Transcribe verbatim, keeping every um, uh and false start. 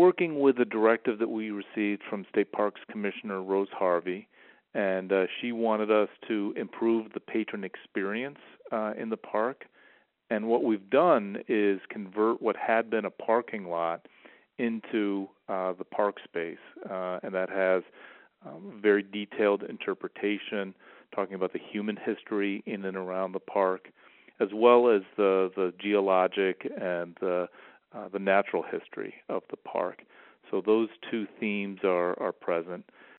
working with a directive that we received from State Parks Commissioner Rose Harvey, and uh, she wanted us to improve the patron experience uh, in the park. And what we've done is convert what had been a parking lot into uh, the park space, uh, and that has um, very detailed interpretation, talking about the human history in and around the park, as well as the, the geologic and the, uh, the natural history of the park. So those two themes are, are present.